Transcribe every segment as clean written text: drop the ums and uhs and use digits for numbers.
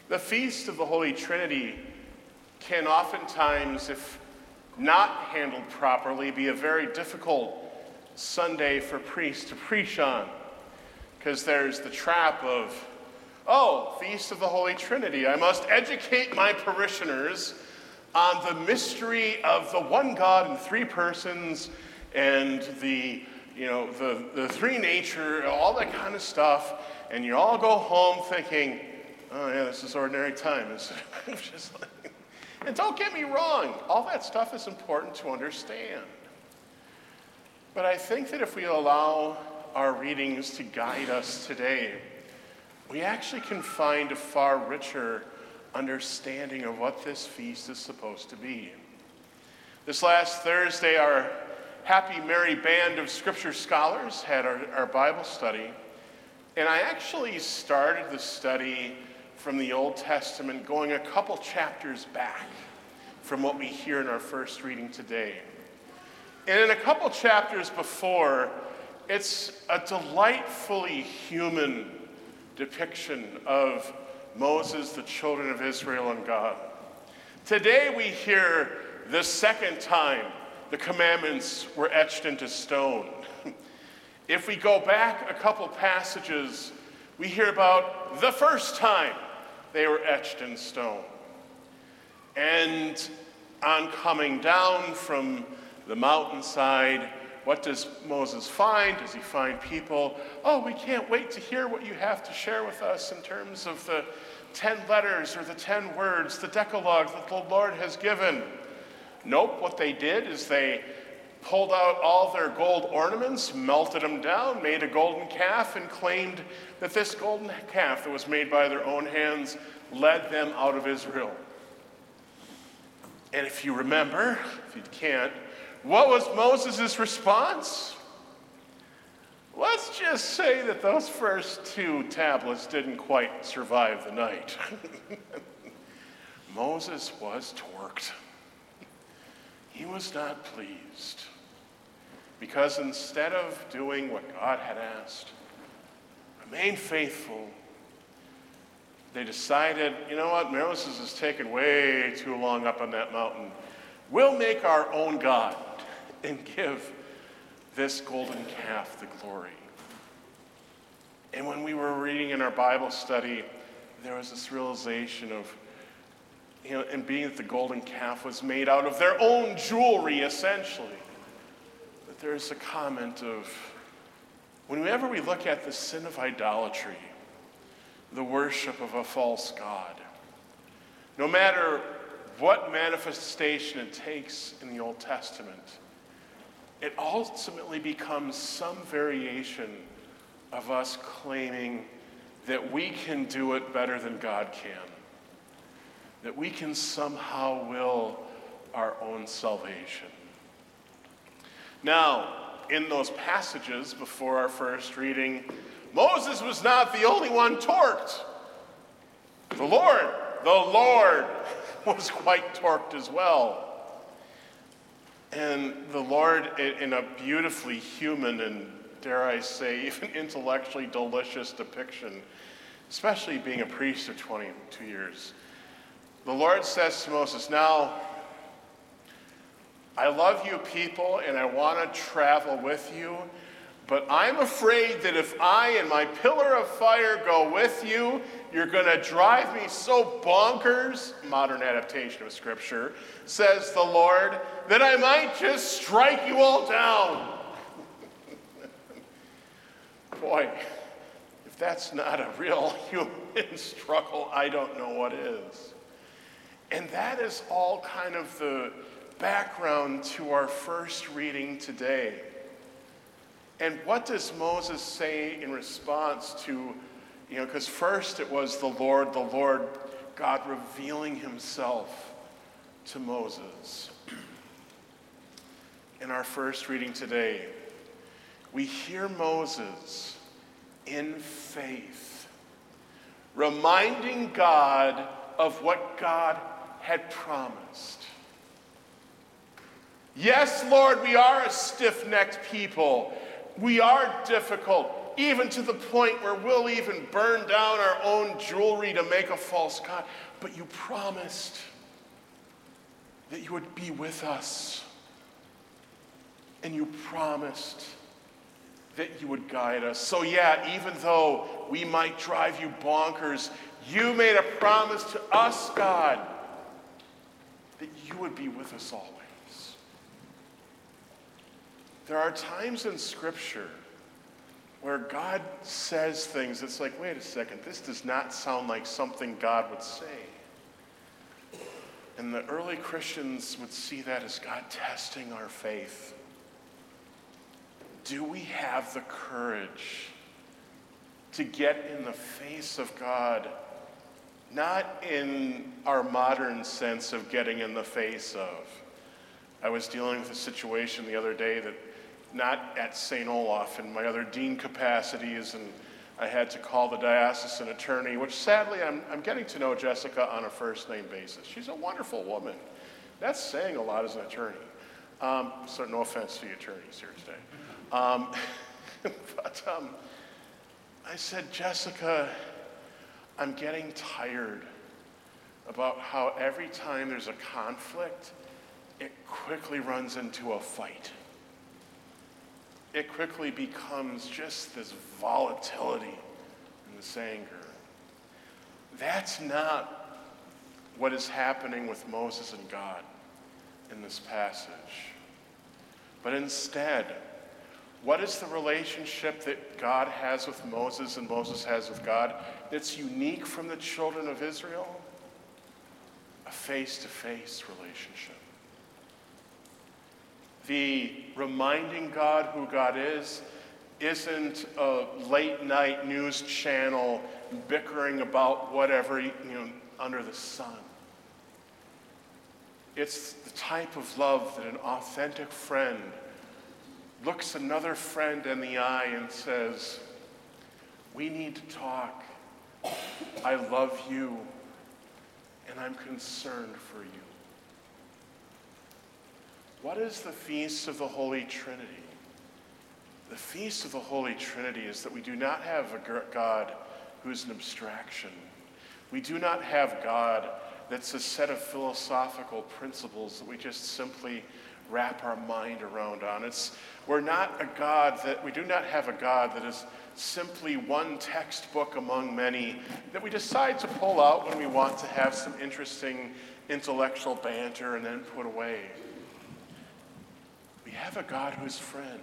The Feast of the Holy Trinity can oftentimes, if not handled properly, be a very difficult Sunday for priests to preach on, because there's the trap of, Feast of the Holy Trinity. I must educate my parishioners on the mystery of the one God in three persons and the three nature, all that kind of stuff, and you all go home thinking, oh yeah, this is ordinary time. And don't get me wrong, all that stuff is important to understand. But I think that if we allow our readings to guide us today, we actually can find a far richer understanding of what this feast is supposed to be. This last Thursday, our happy, merry band of scripture scholars had our Bible study, and I actually started the study from the Old Testament, going a couple chapters back from what we hear in our first reading today. And in a couple chapters before, it's a delightfully human depiction of Moses, the children of Israel, and God. Today we hear the second time the commandments were etched into stone. If we go back a couple passages, we hear about the first time they were etched in stone. And on coming down from the mountainside, what does Moses find? Does he find people? Oh, we can't wait to hear what you have to share with us in terms of the 10 letters or the 10 words, the Decalogue that the Lord has given. Nope, what they did is they pulled out all their gold ornaments, melted them down, made a golden calf, and claimed that this golden calf that was made by their own hands led them out of Israel. And if you remember, if you can't, what was Moses' response? Let's just say that those first 2 tablets didn't quite survive the night. Moses was torqued. He was not pleased, because instead of doing what God had asked, remain faithful, they decided, you know what, Moses is taking way too long up on that mountain. We'll make our own God and give this golden calf the glory. And when we were reading in our Bible study, there was this realization of, and being that the golden calf was made out of their own jewelry, essentially, that there's a comment of, whenever we look at the sin of idolatry, the worship of a false god, no matter what manifestation it takes in the Old Testament, it ultimately becomes some variation of us claiming that we can do it better than God can, that we can somehow will our own salvation. Now, in those passages before our first reading, Moses was not the only one torqued. The Lord was quite torqued as well. And the Lord, in a beautifully human and, dare I say, even intellectually delicious depiction, especially being a priest for 22 years, the Lord says to Moses, now, I love you people and I want to travel with you, but I'm afraid that if I and my pillar of fire go with you, you're going to drive me so bonkers, modern adaptation of Scripture, says the Lord, that I might just strike you all down. Boy, if that's not a real human struggle, I don't know what is. And that is all kind of the background to our first reading today. And what does Moses say in response to, because first it was the Lord, God revealing himself to Moses. In our first reading today, we hear Moses in faith, reminding God of what God had promised. Yes, Lord, we are a stiff-necked people. We are difficult. even to the point where we'll even burn down our own jewelry to make a false god. But you promised that you would be with us. And you promised that you would guide us. So yeah, even though we might drive you bonkers, you made a promise to us, God, that you would be with us always. There are times in Scripture where God says things, it's like, wait a second, this does not sound like something God would say. And the early Christians would see that as God testing our faith. Do we have the courage to get in the face of God, not in our modern sense of getting in the face of? I was dealing with a situation the other day that, not at St. Olaf, in my other dean capacities, and I had to call the diocesan attorney, which sadly I'm getting to know Jessica on a first name basis. She's a wonderful woman. That's saying a lot as an attorney. So no offense to the attorneys here today. But I said, Jessica, I'm getting tired about how every time there's a conflict, it quickly runs into a fight. It quickly becomes just this volatility and this anger. That's not what is happening with Moses and God in this passage. But instead, what is the relationship that God has with Moses and Moses has with God that's unique from the children of Israel? A face-to-face relationship. The reminding God who God is isn't a late-night news channel bickering about whatever, under the sun. It's the type of love that an authentic friend looks another friend in the eye and says, we need to talk. I love you, and I'm concerned for you. What is the Feast of the Holy Trinity? The Feast of the Holy Trinity is that we do not have a God who's an abstraction. We do not have God that's a set of philosophical principles that we just simply wrap our mind around on. We do not have a God that is simply one textbook among many that we decide to pull out when we want to have some interesting intellectual banter and then put away. We have a God who's friend.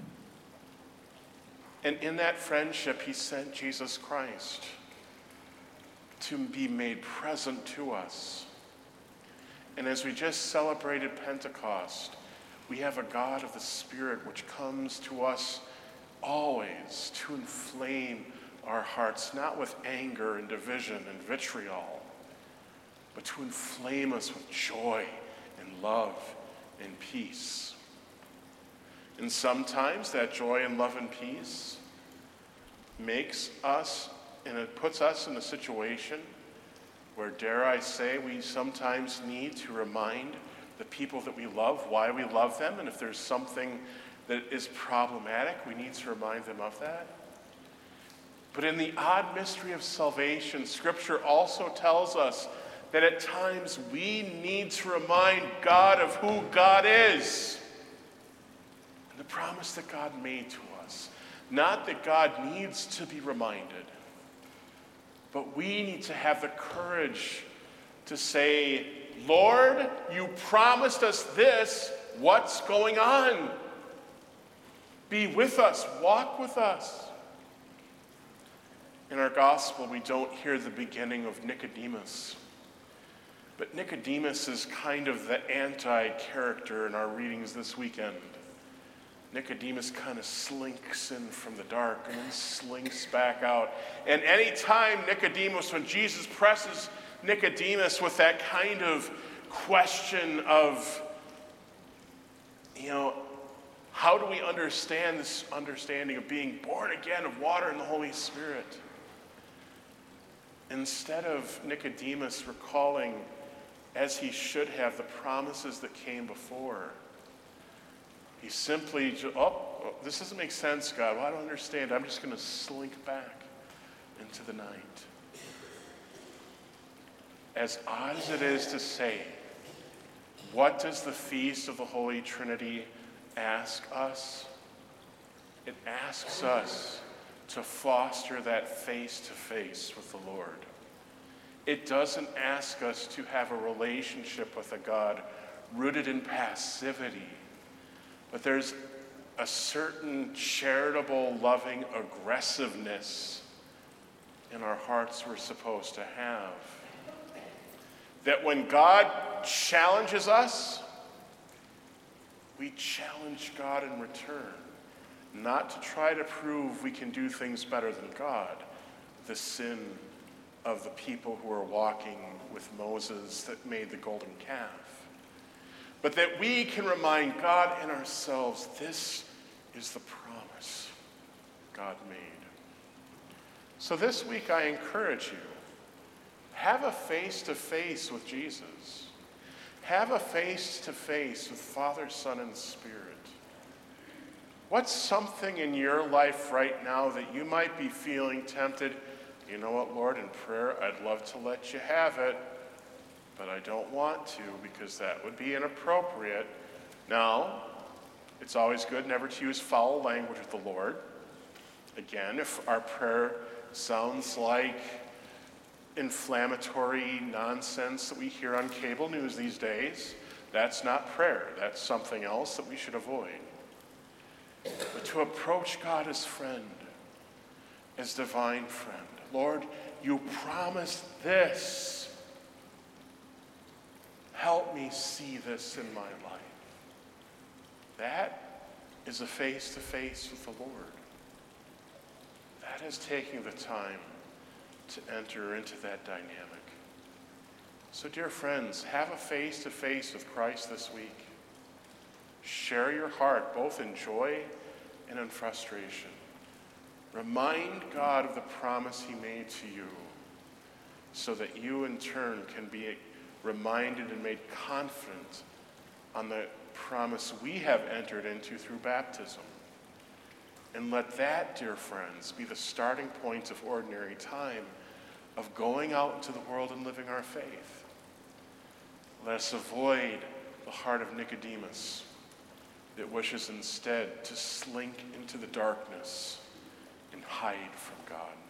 And in that friendship, he sent Jesus Christ to be made present to us. And as we just celebrated Pentecost, we have a God of the Spirit which comes to us always to inflame our hearts, not with anger and division and vitriol, but to inflame us with joy and love and peace. And sometimes that joy and love and peace makes us, and it puts us in a situation where, dare I say, we sometimes need to remind the people that we love why we love them, and if there's something that is problematic, we need to remind them of that. But in the odd mystery of salvation, Scripture also tells us that at times we need to remind God of who God is. And the promise that God made to us. Not that God needs to be reminded, but we need to have the courage to say, Lord, you promised us this. What's going on? Be with us. Walk with us. In our gospel, we don't hear the beginning of Nicodemus. But Nicodemus is kind of the anti-character in our readings this weekend. Nicodemus kind of slinks in from the dark and then slinks back out. And any time Nicodemus, when Jesus presses Nicodemus with that kind of question of, how do we understand this understanding of being born again of water and the Holy Spirit? Instead of Nicodemus recalling, as he should have, the promises that came before, he simply, this doesn't make sense, God. Well, I don't understand. I'm just going to slink back into the night. As odd as it is to say, what does the Feast of the Holy Trinity ask us? It asks us to foster that face-to-face with the Lord. It doesn't ask us to have a relationship with a God rooted in passivity, but there's a certain charitable, loving aggressiveness in our hearts we're supposed to have. That when God challenges us, we challenge God in return, not to try to prove we can do things better than God, the sin of the people who are walking with Moses that made the golden calf, but that we can remind God and ourselves, this is the promise God made. So this week I encourage you, have a face-to-face with Jesus. Have a face-to-face with Father, Son, and Spirit. What's something in your life right now that you might be feeling tempted? You know what, Lord, in prayer, I'd love to let you have it, but I don't want to because that would be inappropriate. Now, it's always good never to use foul language with the Lord. Again, if our prayer sounds like inflammatory nonsense that we hear on cable news these days, that's not prayer. That's something else that we should avoid. But to approach God as friend, as divine friend. Lord, you promised this. Help me see this in my life. That is a face-to-face with the Lord. That is taking the time to enter into that dynamic. So, dear friends, have a face-to-face with Christ this week. Share your heart, both in joy and in frustration. Remind God of the promise he made to you so that you, in turn, can be reminded and made confident on the promise we have entered into through baptism. And let that, dear friends, be the starting point of ordinary time of going out into the world and living our faith. Let us avoid the heart of Nicodemus that wishes instead to slink into the darkness and hide from God.